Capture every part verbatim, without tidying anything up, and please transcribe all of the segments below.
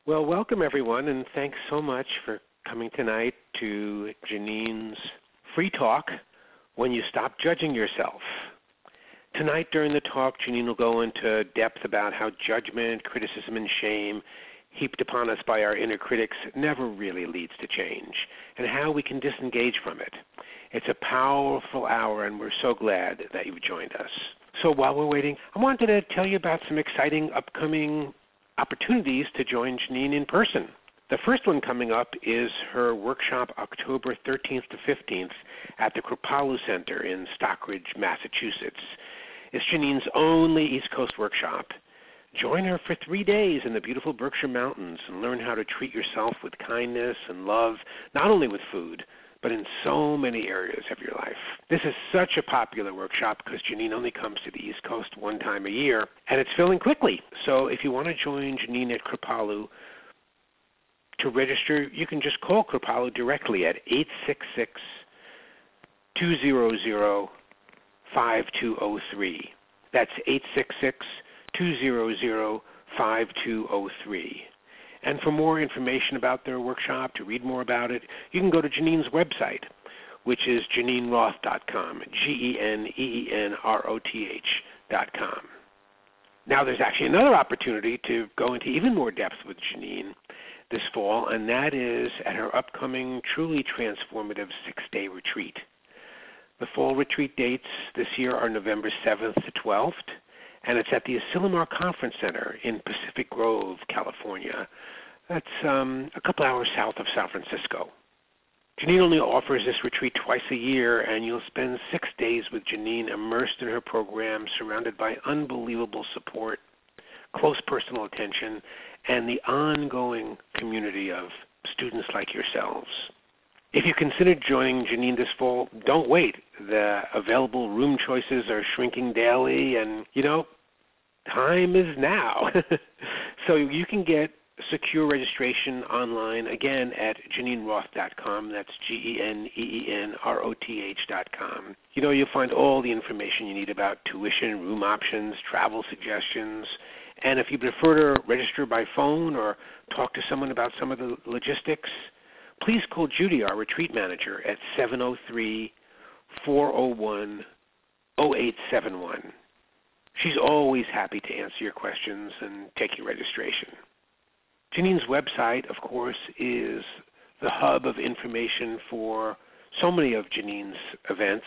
Well, welcome everyone, and thanks so much for coming tonight to Janine's Free Talk, When You Stop Judging Yourself. Tonight during the talk, Janine will go into depth about how judgment, criticism, and shame heaped upon us by our inner critics never really leads to change, and how we can disengage from it. It's a powerful hour, and we're so glad that you've joined us. So while we're waiting, I wanted to tell you about some exciting upcoming opportunities to join Janine in person. The first one coming up is her workshop October thirteenth to fifteenth at the Kripalu Center in Stockbridge, Massachusetts. It's Janine's only East Coast workshop. Join her for three days in the beautiful Berkshire Mountains and learn how to treat yourself with kindness and love, not only with food, but in so many areas of your life. This is such a popular workshop because Janine only comes to the East Coast one time a year, and it's filling quickly. So if you want to join Janine at Kripalu, to register, you can just call Kripalu directly at eight six six, two zero zero, five two zero three. That's eight six six, two zero zero, five two zero three. And for more information about their workshop, to read more about it, you can go to Janine's website, which is janine roth dot com, G E N E E N R O T H dot com. Now there's actually another opportunity to go into even more depth with Janine this fall, and that is at her upcoming truly transformative six-day retreat. The fall retreat dates this year are November seventh to twelfth, and it's at the Asilomar Conference Center in Pacific Grove, California. That's um, a couple hours south of San Francisco. Janine only offers this retreat twice a year, and you'll spend six days with Janine immersed in her program, surrounded by unbelievable support, close personal attention, and the ongoing community of students like yourselves. If you consider joining Janine this fall, don't wait. The available room choices are shrinking daily, and, you know, time is now. So you can get secure registration online, again, at janine roth dot com. That's G E N E E N R O T H dot com. You know, you'll find all the information you need about tuition, room options, travel suggestions. And if you prefer to register by phone or talk to someone about some of the logistics, please call Judy, our retreat manager, at seven oh three, four oh one, oh eight seven one. She's always happy to answer your questions and take your registration. Janine's website, of course, is the hub of information for so many of Janine's events.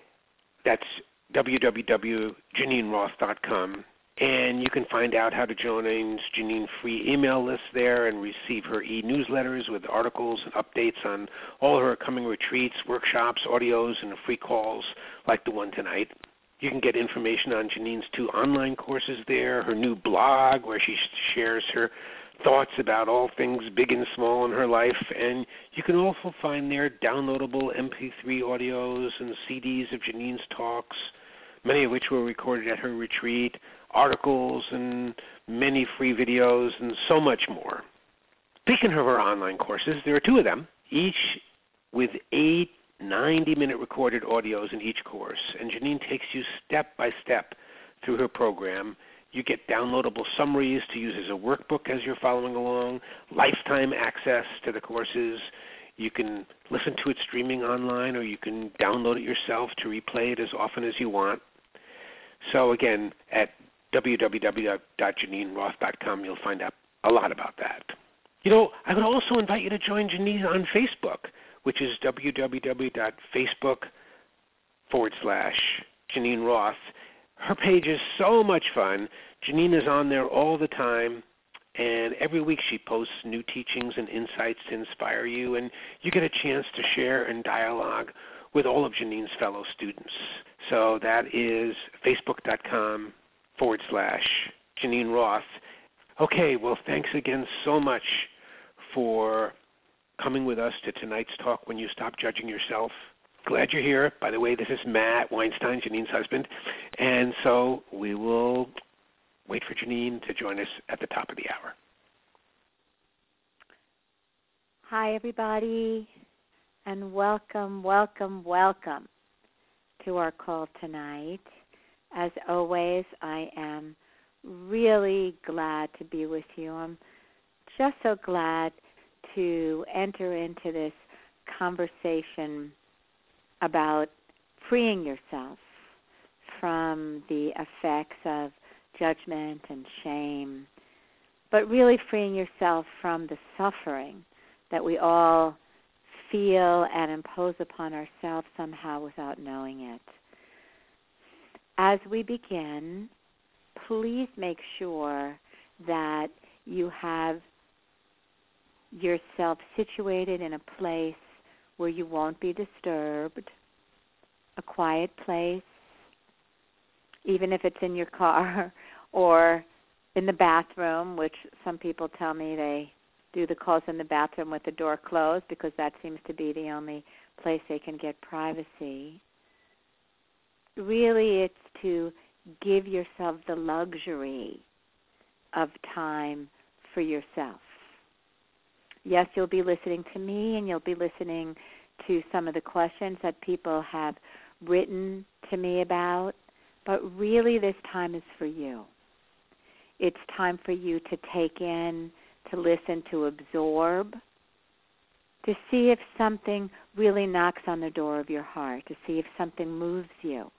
That's w w w dot janine roth dot com. And you can find out how to join Janine's free email list there and receive her e-newsletters with articles and updates on all her coming retreats, workshops, audios, and free calls like the one tonight. You can get information on Janine's two online courses there, her new blog where she shares her thoughts about all things big and small in her life, and you can also find there downloadable M P three audios and C Ds of Janine's talks, many of which were recorded at her retreat, articles and many free videos, and so much more. Speaking of her online courses, there are two of them, each with eight ninety-minute recorded audios in each course, and Janine takes you step by step through her program. You get downloadable summaries to use as a workbook as you're following along, lifetime access to the courses. You can listen to it streaming online, or you can download it yourself to replay it as often as you want. So again, at w w w dot janine roth dot com, you'll find out a lot about that. You know, I would also invite you to join Janine on Facebook, which is w w w dot facebook forward slash Janine Roth. Her page is so much fun. Janine is on there all the time, and every week she posts new teachings and insights to inspire you, and you get a chance to share and dialogue with all of Janine's fellow students. So that is facebook.com forward slash Janine Roth. Okay, well, thanks again so much for coming with us to tonight's talk, When You Stop Judging Yourself. Glad you're here. By the way, this is Matt Weinstein, Janine's husband, and so we will wait for Janine to join us at the top of the hour. Hi, everybody, and welcome, welcome, welcome to our call tonight. As always, I am really glad to be with you. I'm just so glad to enter into this conversation about freeing yourself from the effects of judgment and shame, but really freeing yourself from the suffering that we all feel and impose upon ourselves somehow without knowing it. As we begin, please make sure that you have yourself situated in a place where you won't be disturbed, a quiet place, even if it's in your car or in the bathroom, which some people tell me they do the calls in the bathroom with the door closed because that seems to be the only place they can get privacy. Really, it's to give yourself the luxury of time for yourself. Yes, you'll be listening to me and you'll be listening to some of the questions that people have written to me about, but really this time is for you. It's time for you to take in, to listen, to absorb, to see if something really knocks on the door of your heart, to see if something moves you.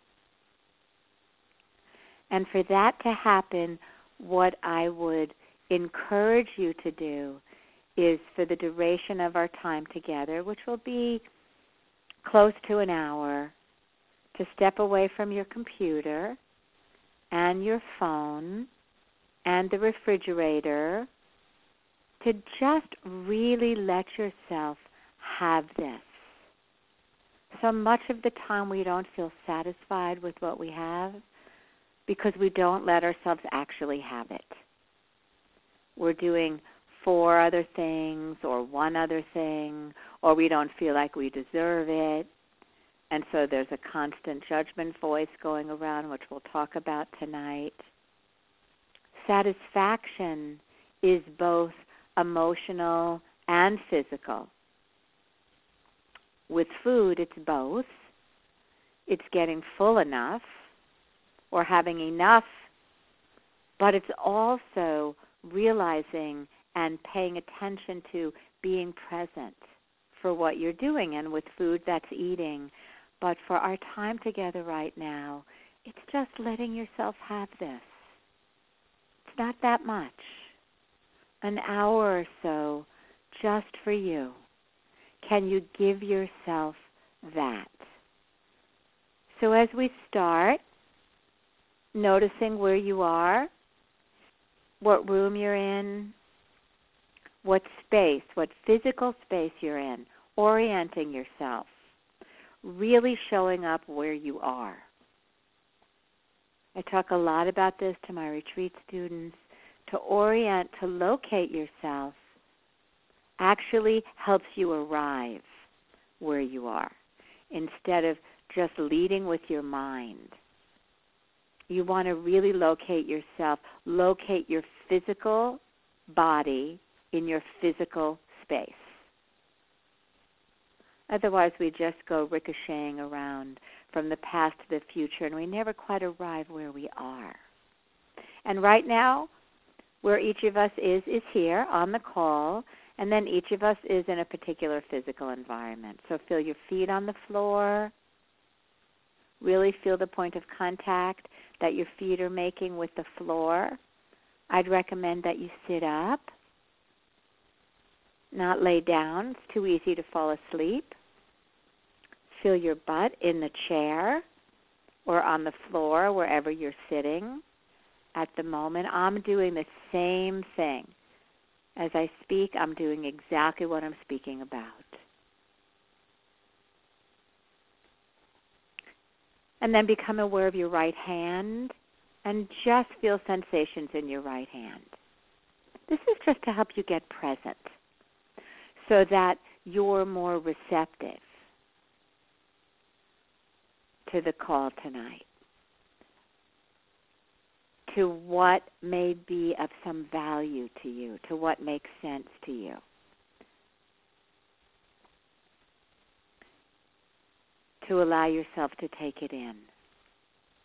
And for that to happen, what I would encourage you to do is for the duration of our time together, which will be close to an hour, to step away from your computer and your phone and the refrigerator, to just really let yourself have this. So much of the time we don't feel satisfied with what we have because we don't let ourselves actually have it. We're doing four other things or one other thing, or we don't feel like we deserve it. And so there's a constant judgment voice going around, which we'll talk about tonight. Satisfaction is both emotional and physical. With food, it's both. It's getting full enough or having enough, but it's also realizing and paying attention to being present for what you're doing. And with food, that's eating. But for our time together right now, it's just letting yourself have this. It's not that much. An hour or so just for you. Can you give yourself that? So as we start, noticing where you are, what room you're in, what space, what physical space you're in, orienting yourself, really showing up where you are. I talk a lot about this to my retreat students. To orient, to locate yourself, actually helps you arrive where you are instead of just leading with your mind. You want to really locate yourself, locate your physical body in your physical space. Otherwise, we just go ricocheting around from the past to the future, and we never quite arrive where we are. And right now, where each of us is, is here on the call, and then each of us is in a particular physical environment. So feel your feet on the floor. Really feel the point of contact that your feet are making with the floor. I'd recommend that you sit up, not lay down. It's too easy to fall asleep. Feel your butt in the chair or on the floor, wherever you're sitting. At the moment, I'm doing the same thing. As I speak, I'm doing exactly what I'm speaking about. And then become aware of your right hand and just feel sensations in your right hand. This is just to help you get present so that you're more receptive to the call tonight, to what may be of some value to you, to what makes sense to you. To allow yourself to take it in.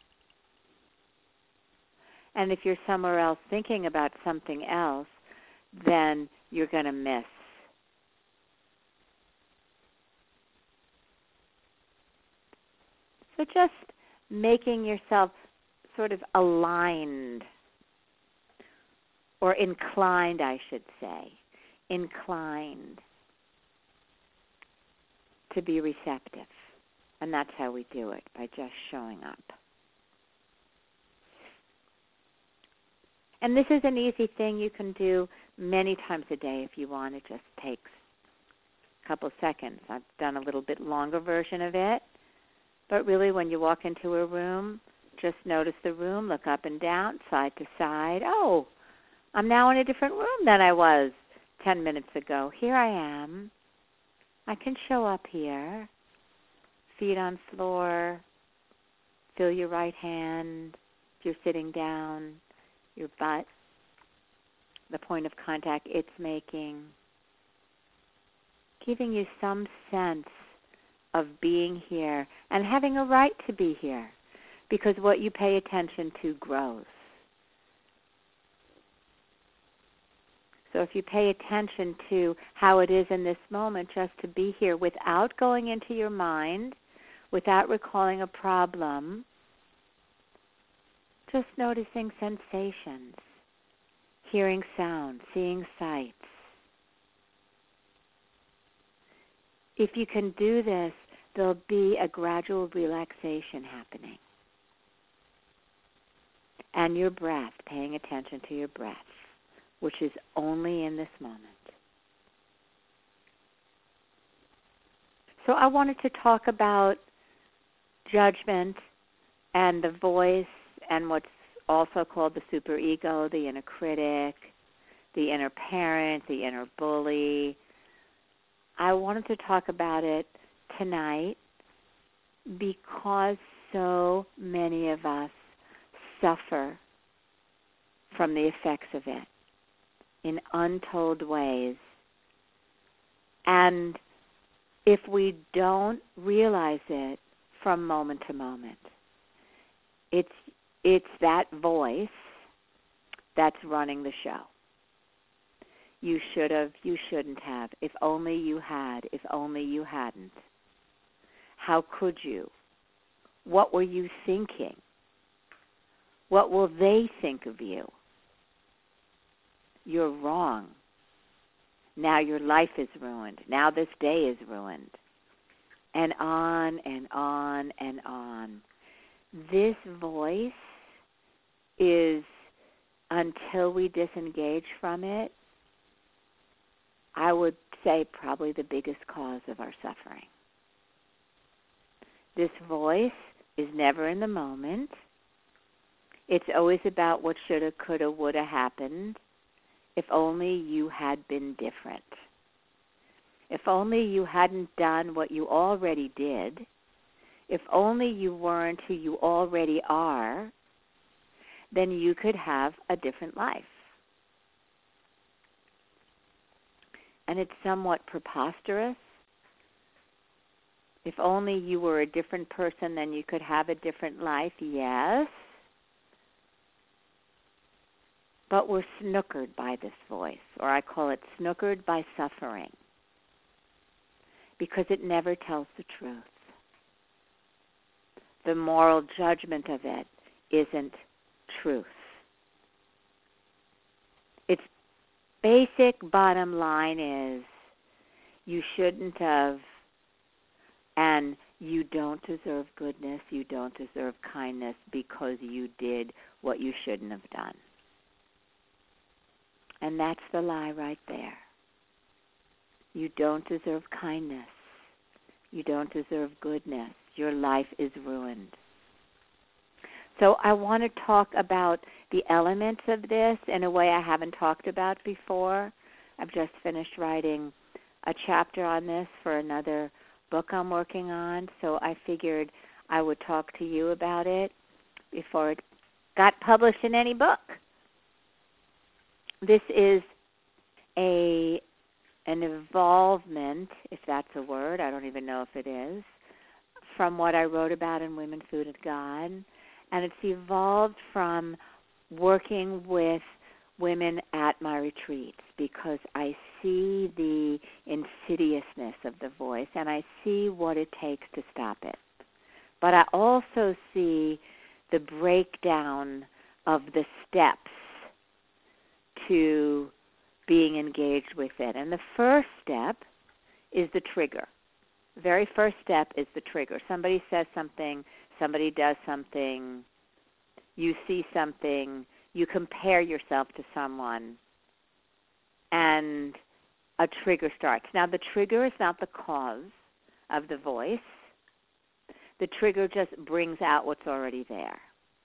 And if you're somewhere else thinking about something else, then you're going to miss. So just making yourself sort of aligned, or inclined, I should say, inclined to be receptive. And that's how we do it, by just showing up. And this is an easy thing you can do many times a day if you want. It just takes a couple seconds. I've done a little bit longer version of it. But really, when you walk into a room, just notice the room, look up and down, side to side. Oh, I'm now in a different room than I was ten minutes ago. Here I am. I can show up here. Feet on floor. Feel your right hand. If you're sitting down, your butt, the point of contact it's making. Giving you some sense of being here and having a right to be here, because what you pay attention to grows. So if you pay attention to how it is in this moment just to be here without going into your mind, without recalling a problem, just noticing sensations, hearing sound, seeing sights. If you can do this, there'll be a gradual relaxation happening. And your breath, paying attention to your breath, which is only in this moment. So I wanted to talk about judgment and the voice and what's also called the superego, the inner critic, the inner parent, the inner bully. I wanted to talk about it tonight because so many of us suffer from the effects of it in untold ways. And if we don't realize it from moment to moment, it's it's that voice that's running the show. You should have, you shouldn't have, if only you had, if only you hadn't. How could you? What were you thinking? What will they think of you? You're wrong. Now your life is ruined. Now this day is ruined. And on and on and on. This voice is, until we disengage from it, I would say probably the biggest cause of our suffering. This voice is never in the moment. It's always about what shoulda, coulda, woulda happened. If only you had been different. If only you hadn't done what you already did. If only you weren't who you already are, then you could have a different life. And it's somewhat preposterous. If only you were a different person, then you could have a different life, yes. But we're snookered by this voice, or I call it snookered by suffering, because it never tells the truth. The moral judgment of it isn't truth. Its basic bottom line is you shouldn't have, and you don't deserve goodness, you don't deserve kindness because you did what you shouldn't have done. And that's the lie right there. You don't deserve kindness. You don't deserve goodness. Your life is ruined. So I want to talk about the elements of this in a way I haven't talked about before. I've just finished writing a chapter on this for another book I'm working on, so I figured I would talk to you about it before it got published in any book. This is a an evolvement, if that's a word, I don't even know if it is, from what I wrote about in Women, Food, and God. And it's evolved from working with women at my retreats because I see the insidiousness of the voice and I see what it takes to stop it. But I also see the breakdown of the steps to being engaged with it. And the first step is the trigger. The very first step is the trigger. Somebody says something, somebody does something, you see something, you compare yourself to someone, and a trigger starts. Now, the trigger is not the cause of the voice. The trigger just brings out what's already there.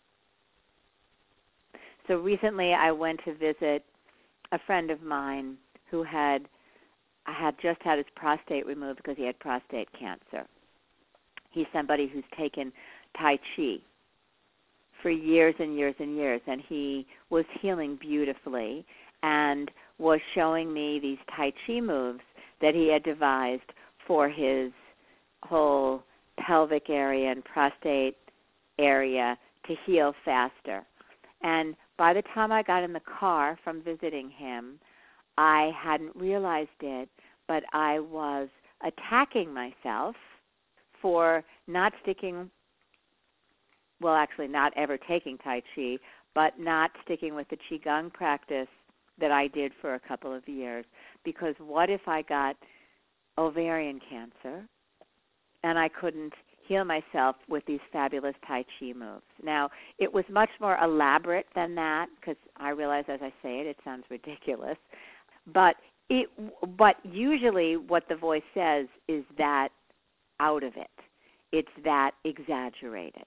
So recently I went to visit a friend of mine who had had just had his prostate removed because he had prostate cancer. He's somebody who's taken Tai Chi for years and years and years, and he was healing beautifully and was showing me these Tai Chi moves that he had devised for his whole pelvic area and prostate area to heal faster. And by the time I got in the car from visiting him, I hadn't realized it, but I was attacking myself for not sticking, well, actually not ever taking Tai Chi, but not sticking with the Qigong practice that I did for a couple of years. Because what if I got ovarian cancer and I couldn't heal myself with these fabulous Tai Chi moves? Now, it was much more elaborate than that, because I realize as I say it, it sounds ridiculous. But it, but usually what the voice says is that out of it. It's that exaggerated.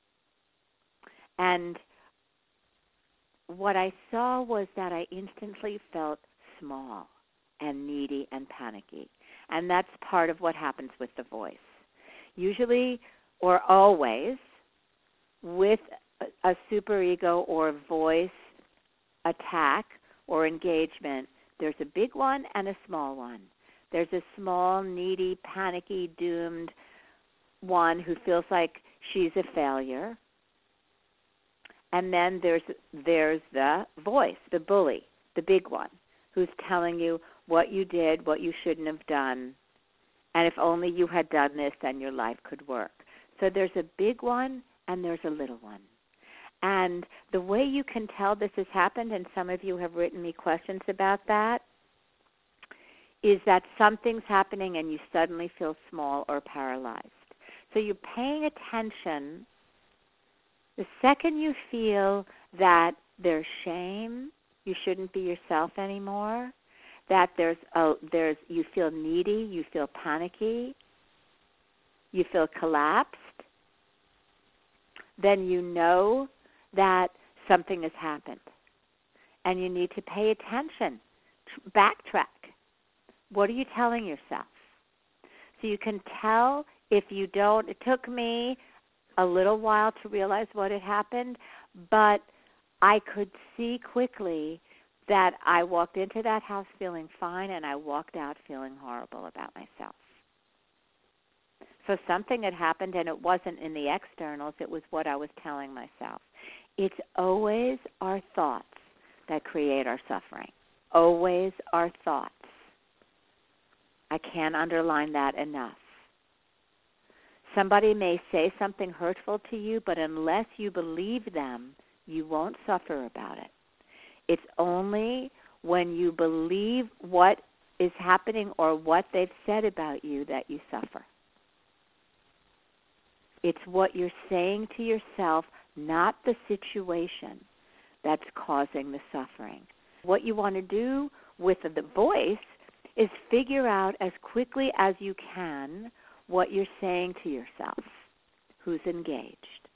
And what I saw was that I instantly felt small and needy and panicky. And that's part of what happens with the voice. Usually or always with a superego or voice attack or engagement, there's a big one and a small one. There's a small, needy, panicky, doomed one who feels like she's a failure. And then there's there's the voice, the bully, the big one, who's telling you what you did, what you shouldn't have done, and if only you had done this, then your life could work. So there's a big one and there's a little one. And the way you can tell this has happened, and some of you have written me questions about that, is that something's happening and you suddenly feel small or paralyzed. So you're paying attention. The second you feel that there's shame, you shouldn't be yourself anymore, that there's a, there's you feel needy, you feel panicky, you feel collapsed, then you know that something has happened. And you need to pay attention, backtrack. What are you telling yourself? So you can tell if you don't. It took me a little while to realize what had happened, but I could see quickly that I walked into that house feeling fine and I walked out feeling horrible about myself. So something had happened, and it wasn't in the externals, it was what I was telling myself. It's always our thoughts that create our suffering. Always our thoughts. I can't underline that enough. Somebody may say something hurtful to you, but unless you believe them, you won't suffer about it. It's only when you believe what is happening or what they've said about you that you suffer. It's what you're saying to yourself, not the situation, that's causing the suffering. What you want to do with the voice is figure out as quickly as you can what you're saying to yourself, who's engaged.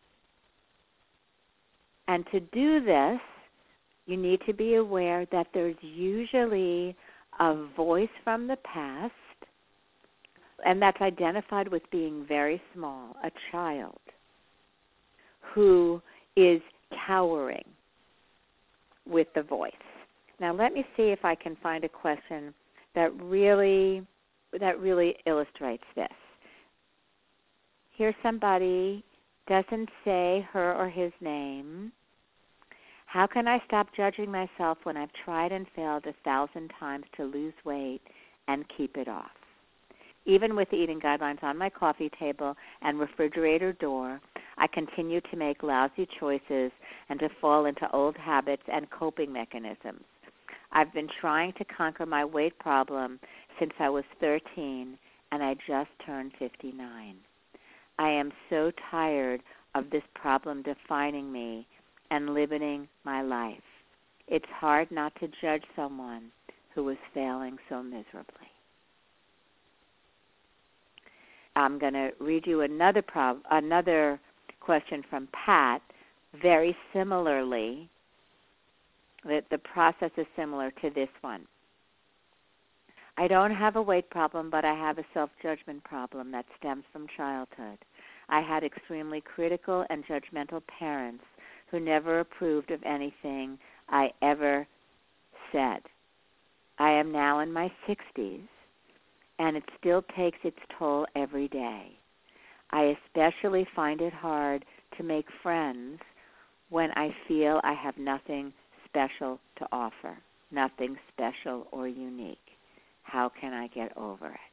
And to do this, you need to be aware that there's usually a voice from the past, and that's identified with being very small, a child, who is cowering with the voice. Now let me see if I can find a question that really that really illustrates this. Here somebody doesn't say her or his name, How can I stop judging myself when I've tried and failed a thousand times to lose weight and keep it off? Even with the eating guidelines on my coffee table and refrigerator door, I continue to make lousy choices and to fall into old habits and coping mechanisms. I've been trying to conquer my weight problem since I was thirteen, and I just turned fifty-nine. I am so tired of this problem defining me and limiting my life. It's hard not to judge someone who is failing so miserably. I'm going to read you another prob- another question from Pat, very similarly. The, the process is similar to this one. I don't have a weight problem, but I have a self-judgment problem that stems from childhood. I had extremely critical and judgmental parents who never approved of anything I ever said. I am now in my sixties, and it still takes its toll every day. I especially find it hard to make friends when I feel I have nothing special to offer, nothing special or unique. How can I get over it?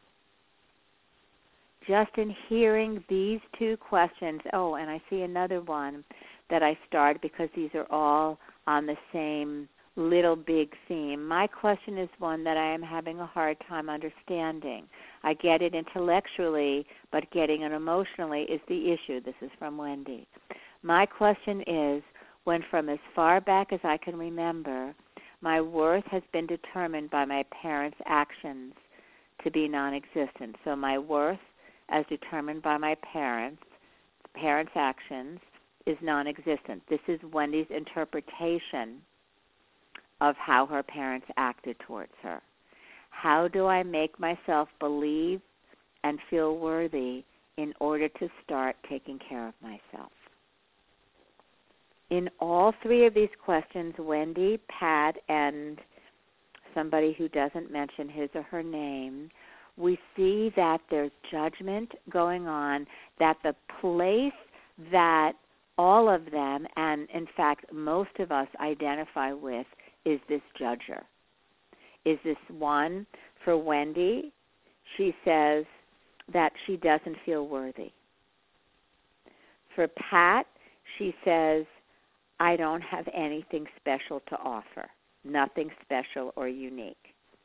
Just in hearing these two questions, oh, and I see another one that I started because these are all on the same little big theme. My question is one that I am having a hard time understanding. I get it intellectually, but getting it emotionally is the issue. This is from Wendy. My question is, when from as far back as I can remember, my worth has been determined by my parents' actions to be non-existent. So my worth, as determined by my parents, parents' actions, is non-existent. This is Wendy's interpretation of how her parents acted towards her. How do I make myself believe and feel worthy in order to start taking care of myself? In all three of these questions, Wendy, Pat, and somebody who doesn't mention his or her name, we see that there's judgment going on, that the place that all of them, and in fact most of us identify with, is this judger. Is this one for Wendy? She says that she doesn't feel worthy. For Pat, she says, I don't have anything special to offer, nothing special or unique.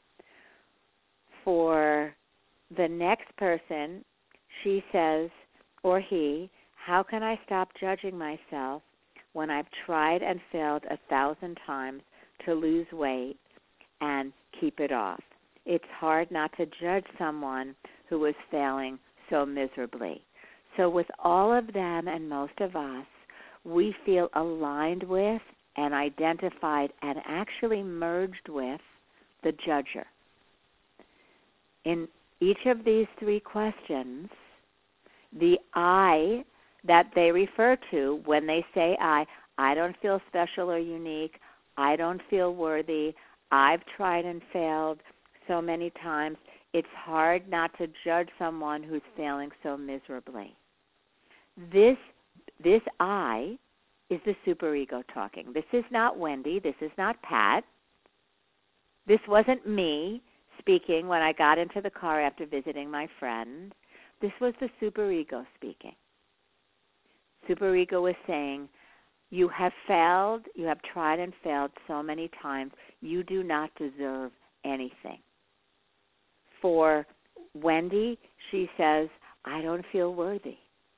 For the next person, she says, or he, how can I stop judging myself when I've tried and failed a thousand times to lose weight and keep it off? It's hard not to judge someone who is failing so miserably. So with all of them and most of us, we feel aligned with and identified and actually merged with the judger. In each of these three questions, the I that they refer to when they say I, I don't feel special or unique, I don't feel worthy, I've tried and failed so many times, it's hard not to judge someone who's failing so miserably. This This I is the superego talking. This is not Wendy. This is not Pat. This wasn't me speaking when I got into the car after visiting my friend. This was the superego speaking. Superego is saying, you have failed, you have tried and failed so many times, you do not deserve anything. For Wendy, she says, I don't feel worthy.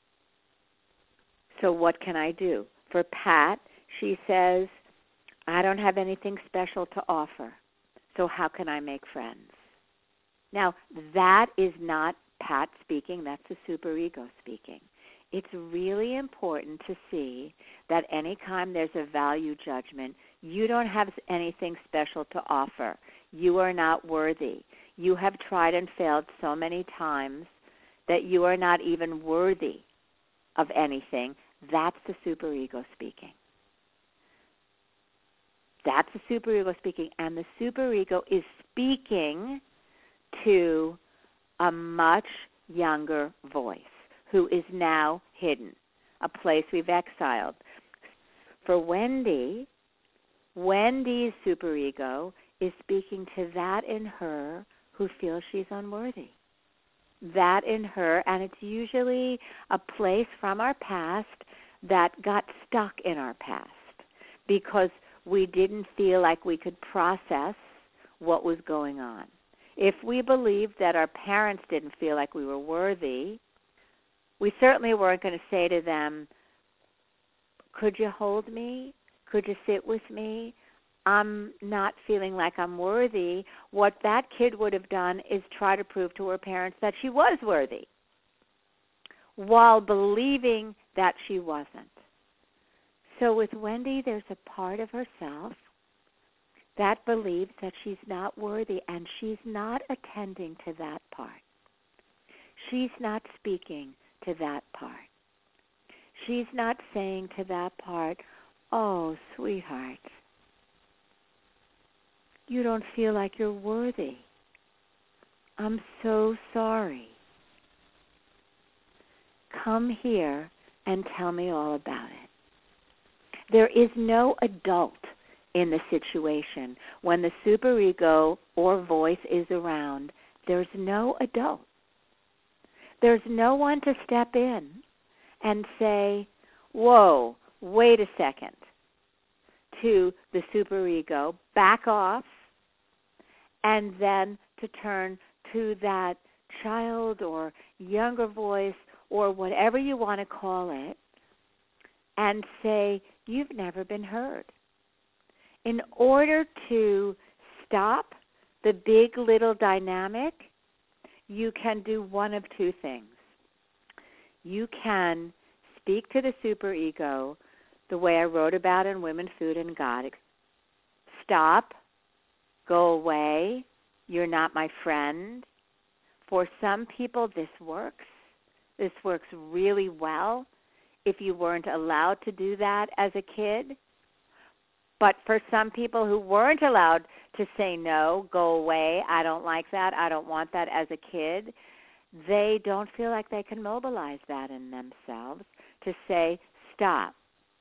So what can I do? For Pat, she says, I don't have anything special to offer. So how can I make friends? Now, that is not Pat speaking. That's the superego speaking. It's really important to see that any time there's a value judgment, you don't have anything special to offer. You are not worthy. You have tried and failed so many times that you are not even worthy of anything. That's the superego speaking. That's the superego speaking. And the superego is speaking to a much younger voice who is now hidden, a place we've exiled. For Wendy, Wendy's superego is speaking to that in her who feels she's unworthy. That in her, and it's usually a place from our past that got stuck in our past because we didn't feel like we could process what was going on. If we believed that our parents didn't feel like we were worthy, we certainly weren't going to say to them, could you hold me? Could you sit with me? I'm not feeling like I'm worthy. What that kid would have done is try to prove to her parents that she was worthy while believing that she wasn't. So with Wendy, there's a part of herself that believes that she's not worthy, and she's not attending to that part. She's not speaking to that part. She's not saying to that part, oh, sweetheart, you don't feel like you're worthy. I'm so sorry. Come here and tell me all about it. There is no adult in the situation. When the superego or voice is around, there's no adult. There's no one to step in and say, whoa, wait a second, to the superego, back off, and then to turn to that child or younger voice or whatever you want to call it and say, you've never been heard. In order to stop the big little dynamic, you can do one of two things. You can speak to the superego the way I wrote about in Women, Food, and God. Stop. Go away. You're not my friend. For some people, this works. This works really well if you weren't allowed to do that as a kid. But for some people who weren't allowed to say no, go away, I don't like that, I don't want that as a kid, they don't feel like they can mobilize that in themselves to say, stop.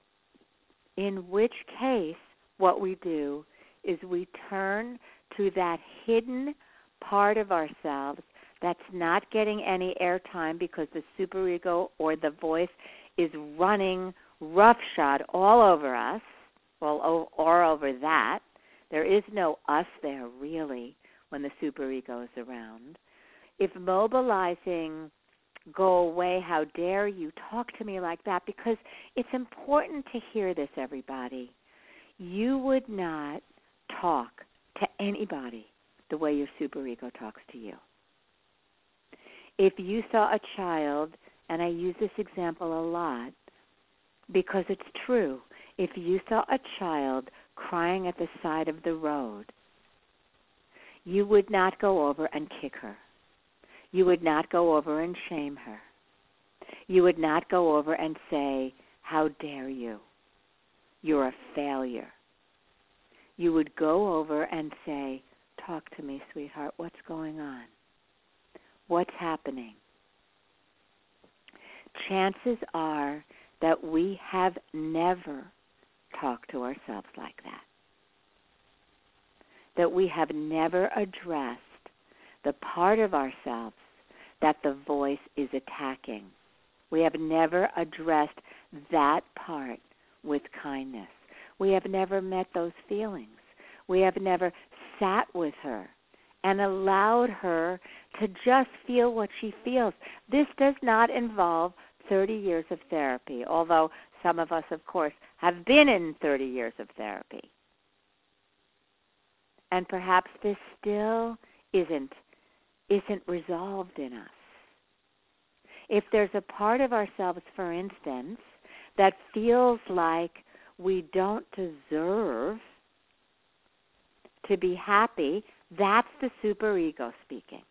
In which case, what we do is we turn to that hidden part of ourselves that's not getting any airtime because the superego or the voice is running roughshod all over us, well, or over that. There is no us there, really, when the superego is around. If mobilizing, go away, how dare you, talk to me like that, because it's important to hear this, everybody. You would not talk to anybody the way your superego talks to you. If you saw a child, and I use this example a lot because it's true, if you saw a child crying at the side of the road, you would not go over and kick her. You would not go over and shame her. You would not go over and say, how dare you? You're a failure. You would go over and say, talk to me, sweetheart. What's going on? What's happening? Chances are that we have never talked to ourselves like that. That we have never addressed the part of ourselves that the voice is attacking. We have never addressed that part with kindness. We have never met those feelings. We have never sat with her and allowed her to just feel what she feels. This does not involve thirty years of therapy, although some of us, of course, have been in thirty years of therapy. And perhaps this still isn't, isn't resolved in us. If there's a part of ourselves, for instance, that feels like we don't deserve to be happy, that's the superego speaking.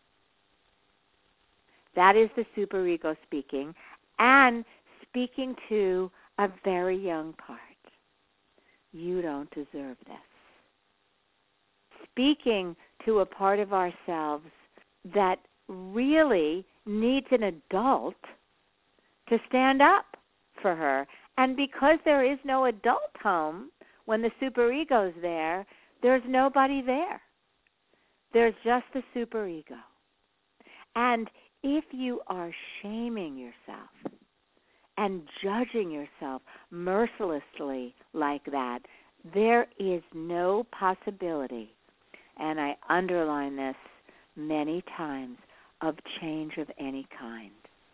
That is the superego speaking, and speaking to a very young part. You don't deserve this. Speaking to a part of ourselves that really needs an adult to stand up for her. And because there is no adult home when the superego's there, there's nobody there. There's just the superego. And if you are shaming yourself and judging yourself mercilessly like that, there is no possibility, and I underline this many times, of change of any kind.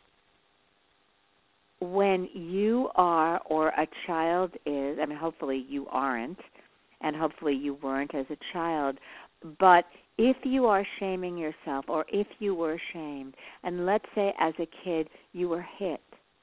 When you are, or a child is, I mean, hopefully you aren't, and hopefully you weren't as a child, but if you are shaming yourself, or if you were shamed, and let's say as a kid you were hit,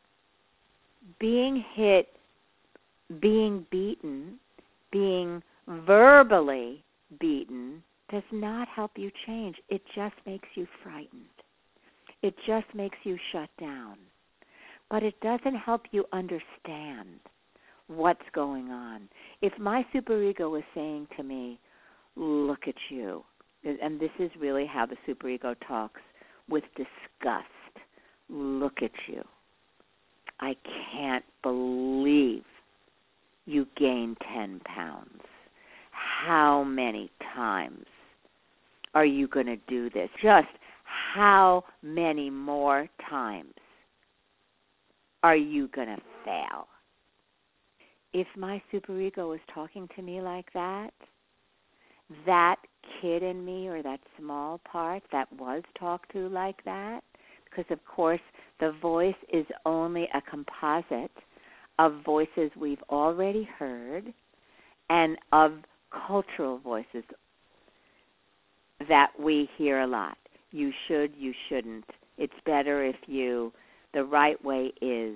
being hit, being beaten, being verbally beaten does not help you change. It just makes you frightened. It just makes you shut down. But it doesn't help you understand what's going on. If my superego is saying to me, look at you, and this is really how the superego talks, with disgust, look at you. I can't believe you gained ten pounds. How many times are you going to do this? Just how many more times are you going to fail? If my superego is talking to me like that, that kid in me, or that small part that was talked to like that, because of course the voice is only a composite of voices we've already heard and of cultural voices that we hear a lot. You should, you shouldn't. It's better if you, the right way is.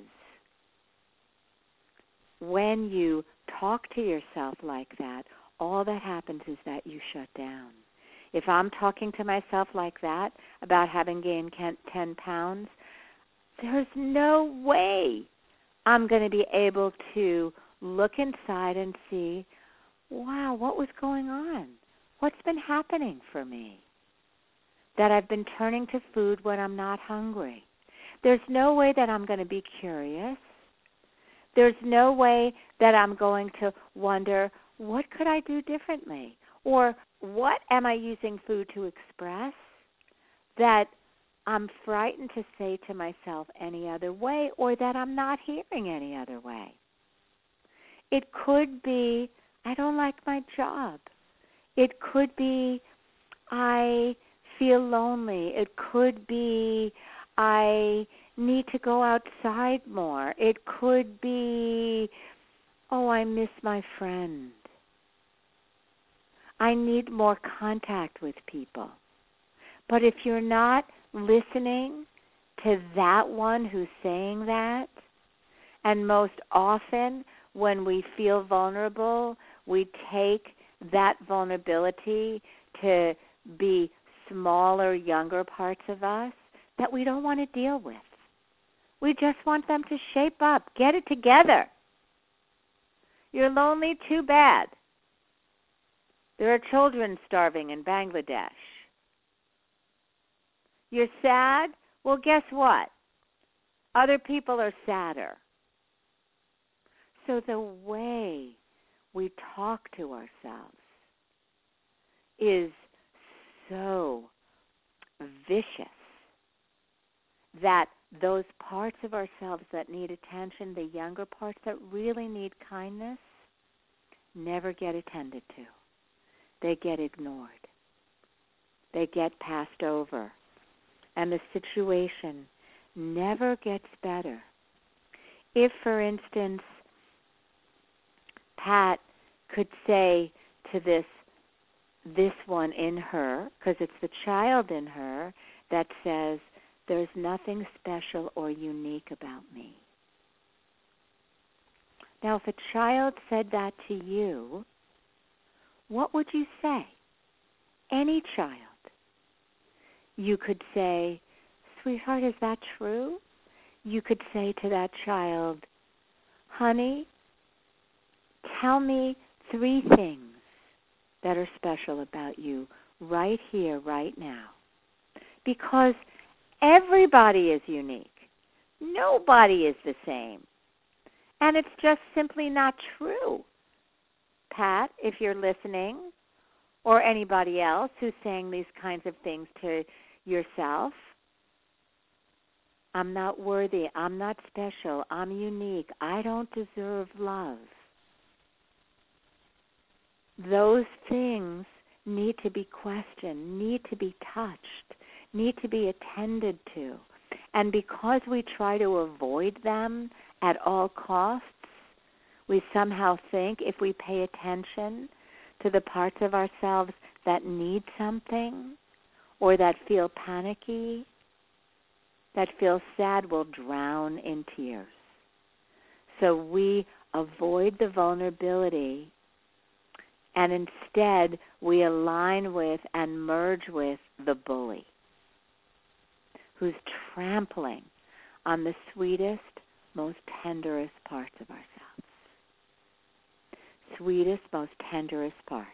When you talk to yourself like that, all that happens is that you shut down. If I'm talking to myself like that about having gained ten pounds, there's no way I'm going to be able to look inside and see, wow, what was going on? What's been happening for me? That I've been turning to food when I'm not hungry. There's no way that I'm going to be curious. There's no way that I'm going to wonder, what could I do differently? Or what am I using food to express that I'm frightened to say to myself any other way, or that I'm not hearing any other way? It could be, I don't like my job. It could be, I feel lonely. It could be, I need to go outside more. It could be, oh, I miss my friend. I need more contact with people. But if you're not listening to that one who's saying that, and most often when we feel vulnerable, we take that vulnerability to be smaller, younger parts of us that we don't want to deal with. We just want them to shape up, get it together. You're lonely, too bad. There are children starving in Bangladesh. You're sad? Well, guess what? Other people are sadder. So the way we talk to ourselves is so vicious that those parts of ourselves that need attention, the younger parts that really need kindness, never get attended to. They get ignored. They get passed over. And the situation never gets better. If, for instance, Pat could say to this this one in her, because it's the child in her that says, there's nothing special or unique about me. Now, if a child said that to you, what would you say? Any child. You could say, sweetheart, is that true? You could say to that child, honey, tell me three things that are special about you right here, right now. Because everybody is unique. Nobody is the same. And it's just simply not true. Pat, if you're listening, or anybody else who's saying these kinds of things to yourself. I'm not worthy. I'm not special. I'm unique. I don't deserve love. Those things need to be questioned, need to be touched, need to be attended to. And because we try to avoid them at all costs, we somehow think if we pay attention to the parts of ourselves that need something or that feel panicky, that feel sad, will drown in tears. So we avoid the vulnerability, and instead we align with and merge with the bully, who's trampling on the sweetest, most tenderest parts of ourselves. Sweetest, most tenderest parts.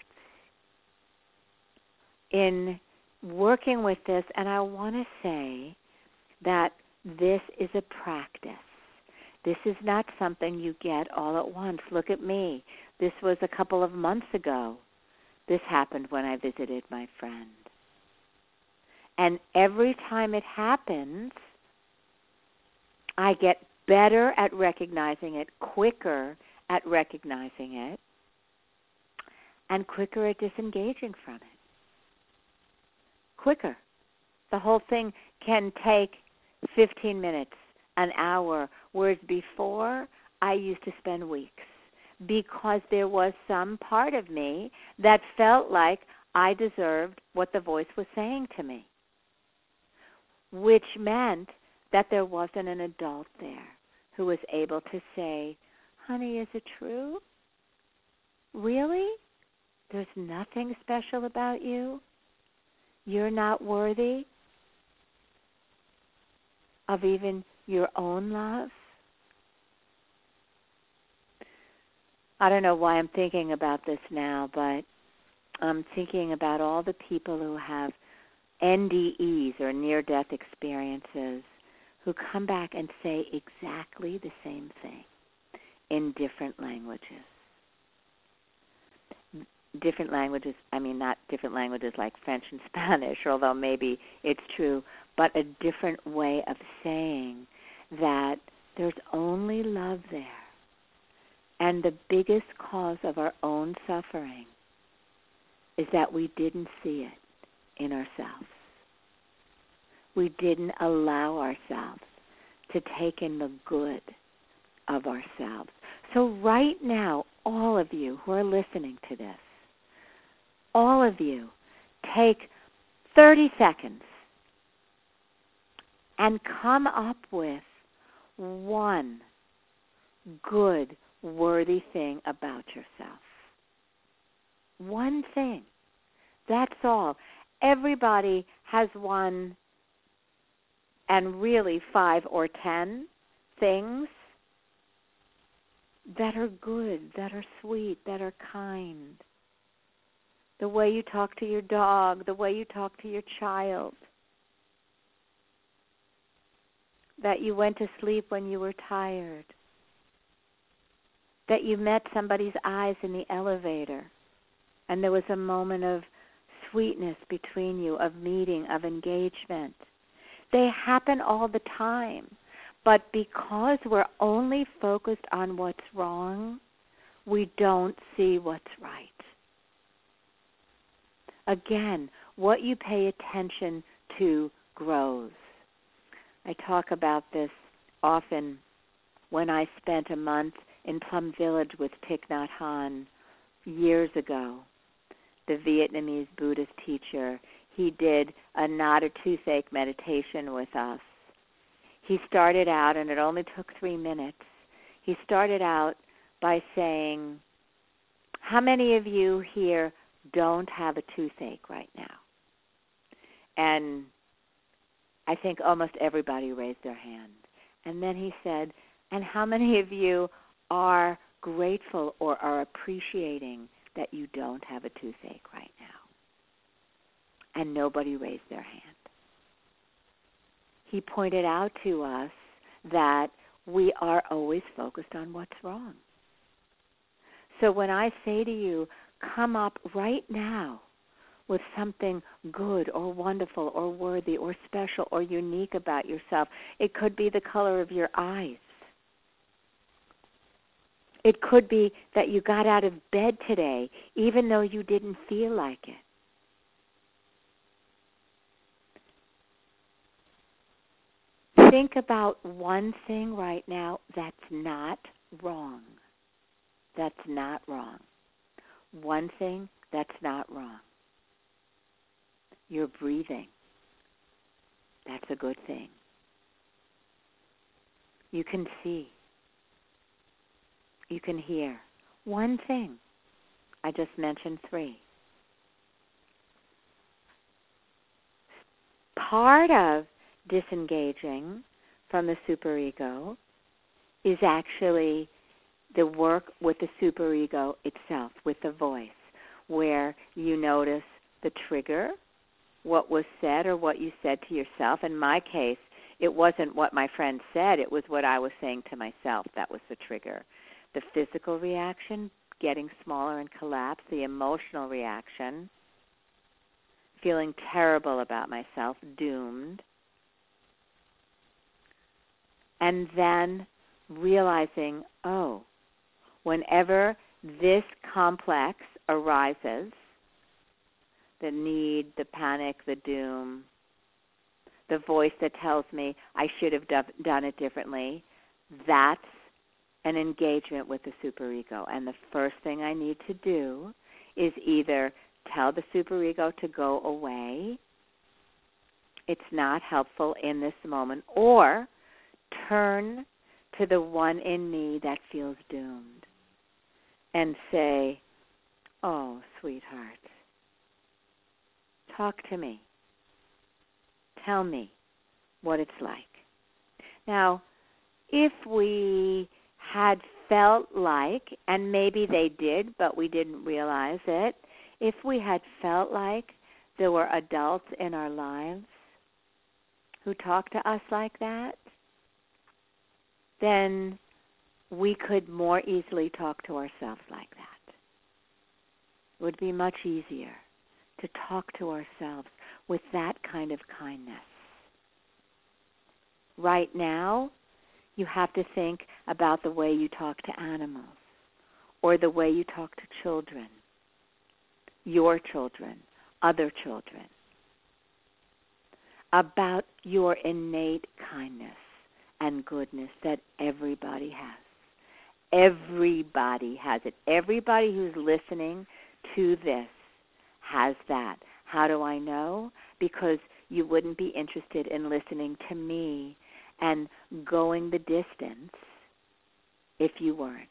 In working with this, and I want to say that this is a practice. This is not something you get all at once. Look at me. This was a couple of months ago. This happened when I visited my friend. And every time it happens, I get better at recognizing it, quicker at recognizing it, and quicker at disengaging from it. Quicker. The whole thing can take fifteen minutes, an hour, whereas before I used to spend weeks because there was some part of me that felt like I deserved what the voice was saying to me, which meant that there wasn't an adult there who was able to say, honey, is it true? Really? There's nothing special about you? You're not worthy of even your own love? I don't know why I'm thinking about this now, but I'm thinking about all the people who have N D Es or near-death experiences who come back and say exactly the same thing in different languages. Different languages, I mean not different languages like French and Spanish, although maybe it's true, but a different way of saying that there's only love there. And the biggest cause of our own suffering is that we didn't see it in ourselves. We didn't allow ourselves to take in the good of ourselves. So right now, all of you who are listening to this, all of you, take thirty seconds and come up with one good, worthy thing about yourself. One thing. That's all. Everybody has one, and really five or ten things that are good, that are sweet, that are kind. The way you talk to your dog, the way you talk to your child, that you went to sleep when you were tired, that you met somebody's eyes in the elevator, and there was a moment of sweetness between you, of meeting, of engagement. They happen all the time, but because we're only focused on what's wrong, we don't see what's right. Again, what you pay attention to grows. I talk about this often when I spent a month in Plum Village with Thich Nhat Hanh years ago, the Vietnamese Buddhist teacher. He did a not a toothache meditation with us. He started out, and it only took three minutes, he started out by saying, how many of you here don't have a toothache right now? And I think almost everybody raised their hand. And then he said, and how many of you are grateful or are appreciating that you don't have a toothache right now? And nobody raised their hand. He pointed out to us that we are always focused on what's wrong. So when I say to you, come up right now with something good or wonderful or worthy or special or unique about yourself, it could be the color of your eyes. It could be that you got out of bed today even though you didn't feel like it. Think about one thing right now that's not wrong. That's not wrong. One thing that's not wrong. You're breathing. That's a good thing. You can see. You can hear. One thing. I just mentioned three. Part of disengaging from the superego is actually the work with the superego itself, with the voice, where you notice the trigger, what was said or what you said to yourself. In my case, it wasn't what my friend said, it was what I was saying to myself. That was the trigger. The physical reaction, getting smaller and collapse, the emotional reaction, feeling terrible about myself, doomed, and then realizing, oh, whenever this complex arises, the need, the panic, the doom, the voice that tells me I should have done it differently, that's an engagement with the superego. And the first thing I need to do is either tell the superego to go away, it's not helpful in this moment, or turn to the one in me that feels doomed and say, oh, sweetheart, talk to me. Tell me what it's like. Now, if we had felt like, and maybe they did, but we didn't realize it, if we had felt like there were adults in our lives who talked to us like that, then we could more easily talk to ourselves like that. It would be much easier to talk to ourselves with that kind of kindness. Right now, you have to think about the way you talk to animals or the way you talk to children, your children, other children, about your innate kindness and goodness that everybody has. Everybody has it. Everybody who's listening to this has that. How do I know? Because you wouldn't be interested in listening to me and going the distance if you weren't.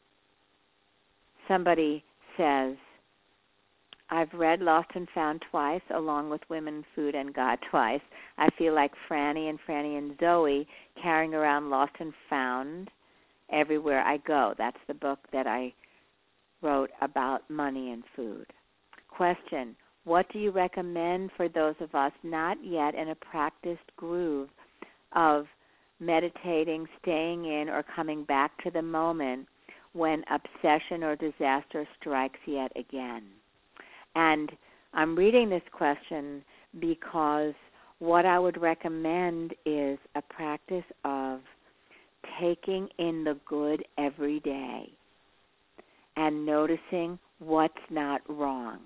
Somebody says, I've read Lost and Found twice, along with Women, Food, and God twice. I feel like Franny and Franny and Zoe carrying around Lost and Found everywhere I go. That's the book that I wrote about money and food. Question, what do you recommend for those of us not yet in a practiced groove of meditating, staying in, or coming back to the moment when obsession or disaster strikes yet again? And I'm reading this question because what I would recommend is a practice of taking in the good every day and noticing what's not wrong.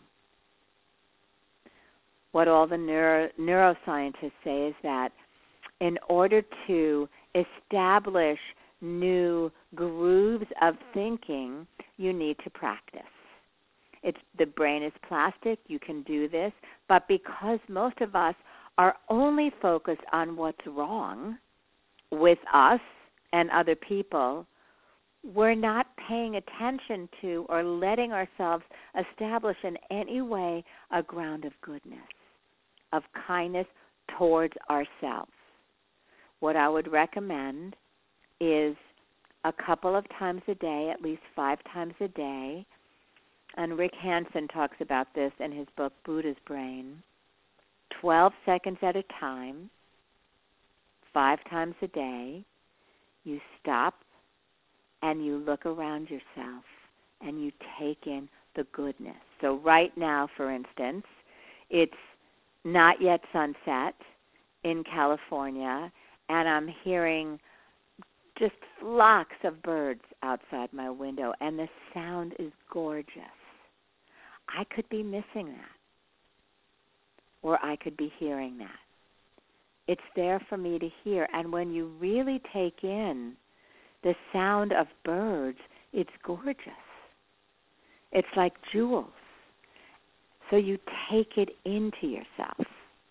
What all the neuro, neuroscientists say is that in order to establish new grooves of thinking, you need to practice. It's, the brain is plastic, you can do this, but because most of us are only focused on what's wrong with us and other people, we're not paying attention to or letting ourselves establish in any way a ground of goodness, of kindness towards ourselves. What I would recommend is a couple of times a day, at least five times a day, and Rick Hansen talks about this in his book, Buddha's Brain, twelve seconds at a time, five times a day, you stop and you look around yourself and you take in the goodness. So right now, for instance, it's not yet sunset in California, and I'm hearing just flocks of birds outside my window, and the sound is gorgeous. I could be missing that, or I could be hearing that. It's there for me to hear, and when you really take in the sound of birds, it's gorgeous. It's like jewels. So you take it into yourself.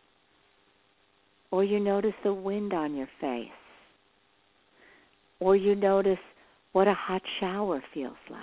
Or you notice the wind on your face. Or you notice what a hot shower feels like.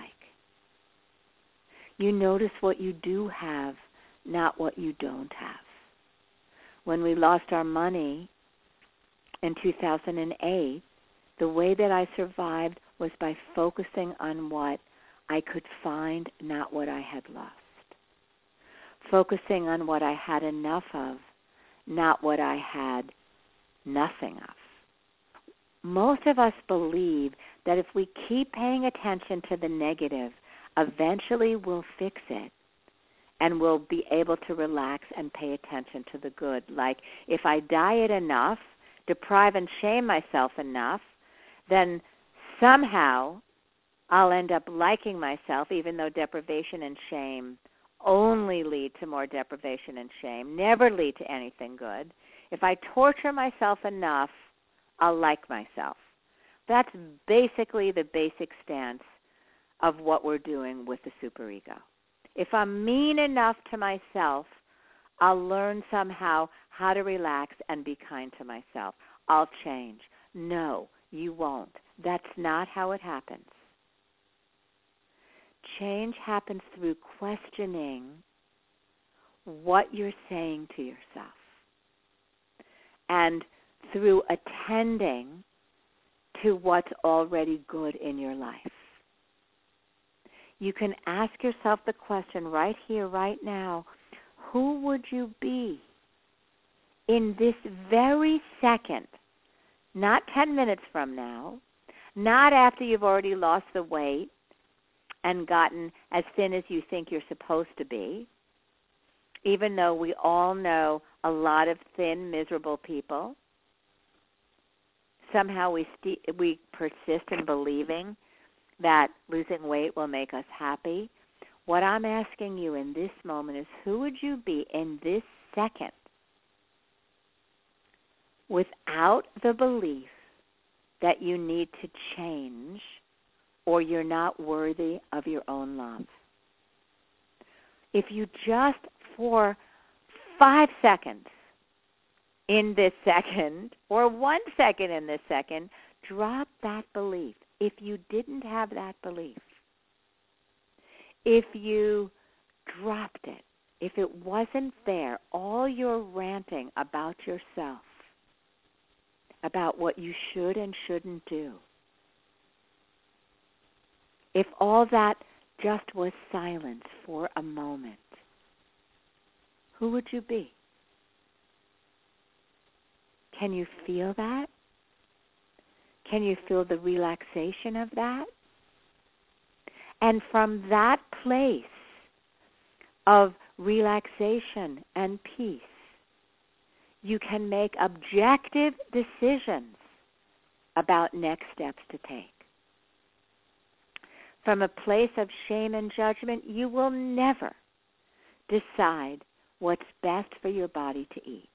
You notice what you do have, not what you don't have. When we lost our money in two thousand eight, the way that I survived was by focusing on what I could find, not what I had lost. Focusing on what I had enough of, not what I had nothing of. Most of us believe that if we keep paying attention to the negative, eventually we'll fix it and we'll be able to relax and pay attention to the good. Like if I diet enough, deprive and shame myself enough, then somehow I'll end up liking myself, even though deprivation and shame only lead to more deprivation and shame, never lead to anything good. If I torture myself enough, I'll like myself. That's basically the basic stance of what we're doing with the superego. If I'm mean enough to myself, I'll learn somehow how to relax and be kind to myself. I'll change. No, you won't. That's not how it happens. Change happens through questioning what you're saying to yourself and through attending to what's already good in your life. You can ask yourself the question right here, right now, who would you be in this very second, not ten minutes from now, not after you've already lost the weight and gotten as thin as you think you're supposed to be, even though we all know a lot of thin, miserable people. Somehow we st- we persist in believing that losing weight will make us happy. What I'm asking you in this moment is, who would you be in this second without the belief that you need to change or you're not worthy of your own love? If you just for five seconds in this second or one second in this second, drop that belief. If you didn't have that belief, if you dropped it, if it wasn't there, all your ranting about yourself, about what you should and shouldn't do, if all that just was silence for a moment, who would you be? Can you feel that? Can you feel the relaxation of that? And from that place of relaxation and peace, you can make objective decisions about next steps to take. From a place of shame and judgment, you will never decide what's best for your body to eat.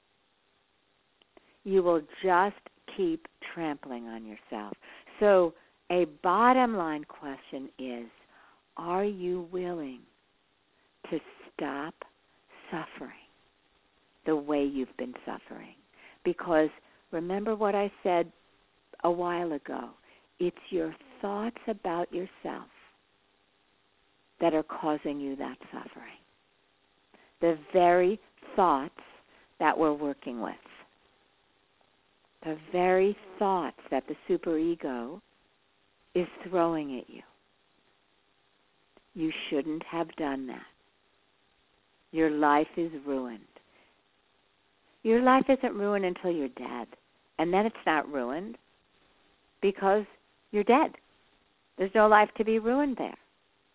You will just keep trampling on yourself. So a bottom line question is, are you willing to stop suffering the way you've been suffering? Because remember what I said a while ago, it's your thoughts about yourself that are causing you that suffering. The very thoughts that we're working with. The very thoughts that the superego is throwing at you. You shouldn't have done that. Your life is ruined. Your life isn't ruined until you're dead. And then it's not ruined because you're dead. There's no life to be ruined there.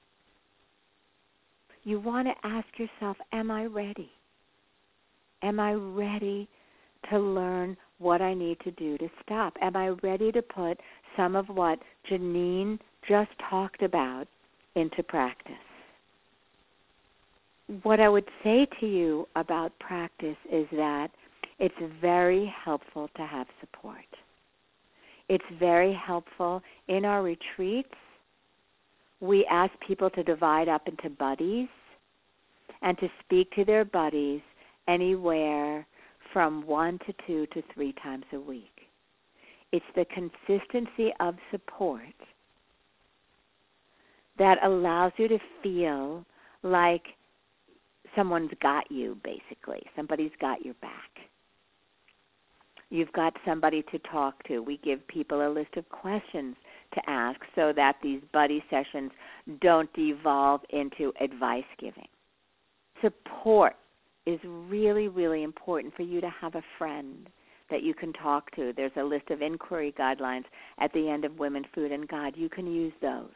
you want to ask yourself, am I ready? Am I ready to learn what I need to do to stop? Am I ready to put some of what Janine just talked about into practice? What I would say to you about practice is that it's very helpful to have support. It's very helpful. In our retreats, we ask people to divide up into buddies and to speak to their buddies anywhere from one to two to three times a week. It's the consistency of support that allows you to feel like someone's got you, basically. Somebody's got your back. You've got somebody to talk to. We give people a list of questions to ask so that these buddy sessions don't devolve into advice giving. Support is really, really important for you to have a friend that you can talk to. There's a list of inquiry guidelines at the end of Women, Food, and God. You can use those.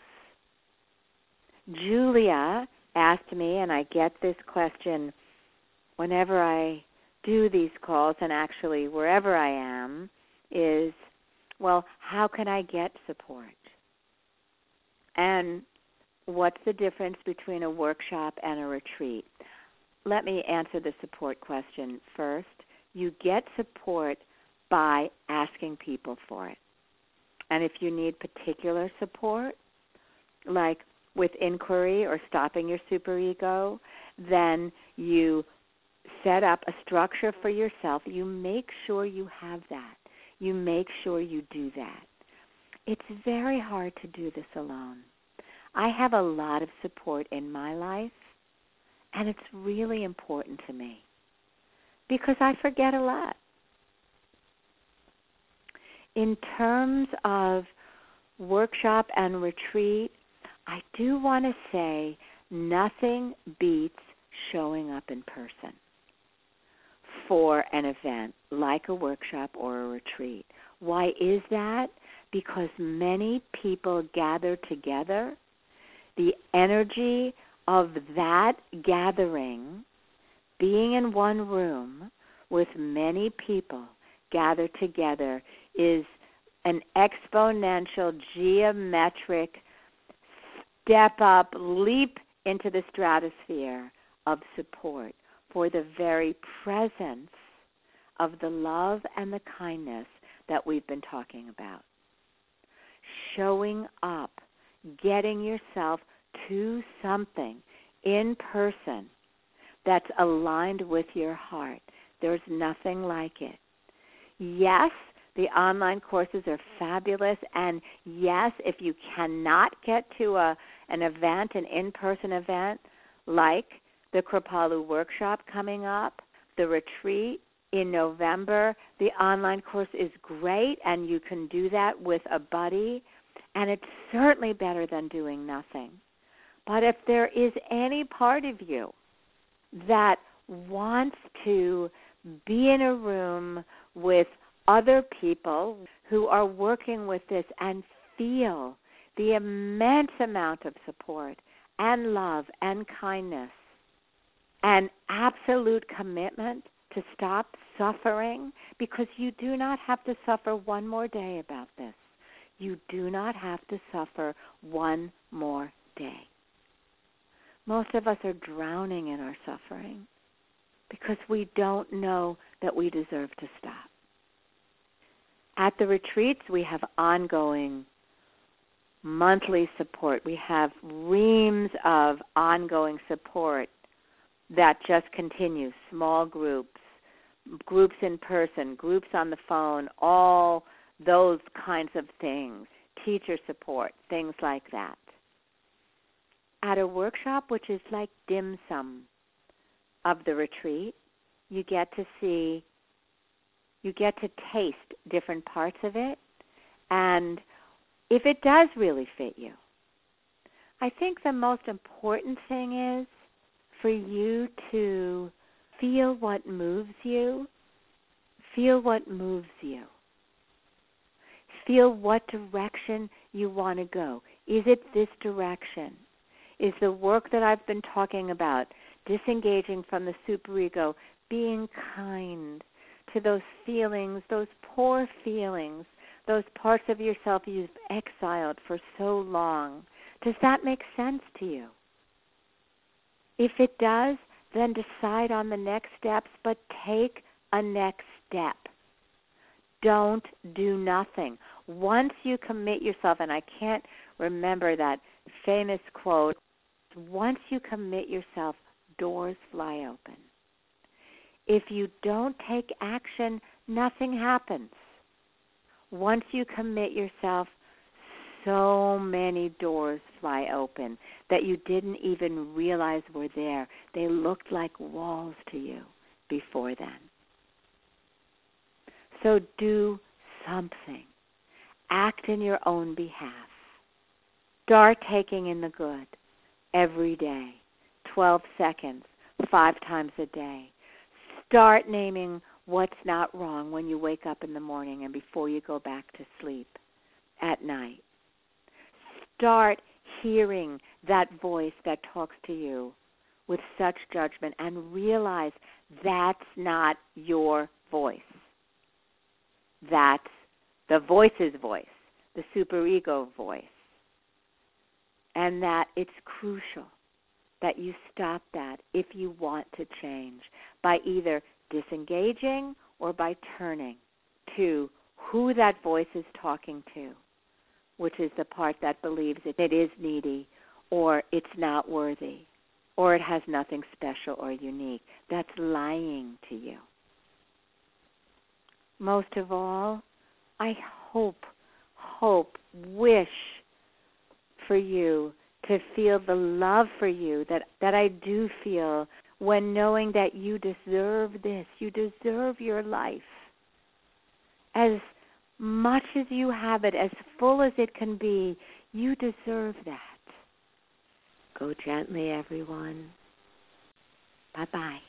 Julia asked me, and I get this question whenever I do these calls, and actually wherever I am, is, well, how can I get support? And what's the difference between a workshop and a retreat? Let me answer the support question first. You get support by asking people for it. And if you need particular support, like with inquiry or stopping your superego, then you set up a structure for yourself. You make sure you have that. You make sure you do that. It's very hard to do this alone. I have a lot of support in my life, and it's really important to me because I forget a lot. In terms of workshop and retreat, I do want to say nothing beats showing up in person for an event like a workshop or a retreat. Why is that? Because many people gather together. The energy of that gathering, being in one room with many people gathered together, is an exponential, geometric step up, leap into the stratosphere of support for the very presence of the love and the kindness that we've been talking about. Showing up, getting yourself to something in person that's aligned with your heart. There's nothing like it. Yes, the online courses are fabulous, and yes, if you cannot get to a an event, an in-person event, like the Kripalu workshop coming up, the retreat in November, the online course is great, and you can do that with a buddy, and it's certainly better than doing nothing. But if there is any part of you that wants to be in a room with other people who are working with this and feel the immense amount of support and love and kindness and absolute commitment to stop suffering, because you do not have to suffer one more day about this. You do not have to suffer one more day. Most of us are drowning in our suffering because we don't know that we deserve to stop. At the retreats, we have ongoing monthly support. We have reams of ongoing support that just continues, small groups, groups in person, groups on the phone, all those kinds of things, teacher support, things like that. At a workshop, which is like dim sum of the retreat, you get to see, you get to taste different parts of it, and if it does really fit you. I think the most important thing is for you to feel what moves you, feel what moves you. Feel what direction you want to go. Is it this direction? is the work that I've been talking about, disengaging from the superego, being kind to those feelings, those poor feelings, those parts of yourself you've exiled for so long. Does that make sense to you? If it does, then decide on the next steps, but take a next step. Don't do nothing. Once you commit yourself, and I can't remember that famous quote, once you commit yourself, doors fly open. If you don't take action, nothing happens. Once you commit yourself, so many doors fly open that you didn't even realize were there. They looked like walls to you before then. So do something. Act in your own behalf. Start taking in the good every day, twelve seconds, five times a day. Start naming what's not wrong when you wake up in the morning and before you go back to sleep at night. Start hearing that voice that talks to you with such judgment and realize that's not your voice. That's the voice's voice, the superego voice. And that it's crucial that you stop that if you want to change by either disengaging or by turning to who that voice is talking to, which is the part that believes it, it is needy or it's not worthy or it has nothing special or unique. That's lying to you. Most of all, I hope, hope, wish for you to feel the love for you that, that I do feel when knowing that you deserve this. You deserve your life. As much as you have it, as full as it can be, you deserve that. Go gently, everyone. Bye-bye.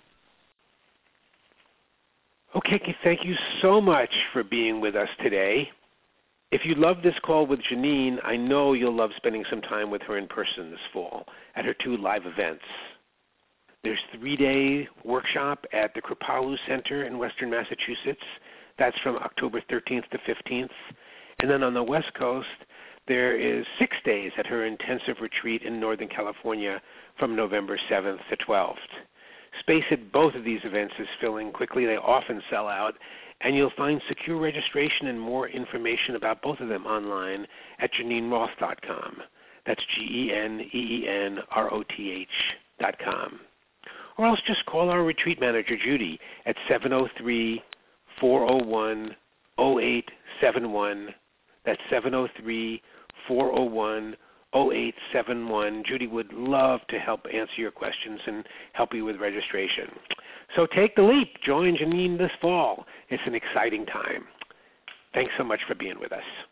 Okay, thank you so much for being with us today. If you love this call with Janine, I know you'll love spending some time with her in person this fall at her two live events. There's a three-day workshop at the Kripalu Center in Western Massachusetts. That's from October thirteenth to fifteenth. And then on the West Coast, there is six days at her intensive retreat in Northern California from November seventh to twelfth. Space at both of these events is filling quickly. They often sell out. And you'll find secure registration and more information about both of them online at Geneen Roth dot com. That's G E N E E N R O T H dot com. Or else just call our retreat manager, Judy, at seven oh three, four oh one, oh eight seven one. That's seven oh three, four oh one, oh eight seven one. Judy would love to help answer your questions and help you with registration. So take the leap. Join Janine this fall. It's an exciting time. Thanks so much for being with us.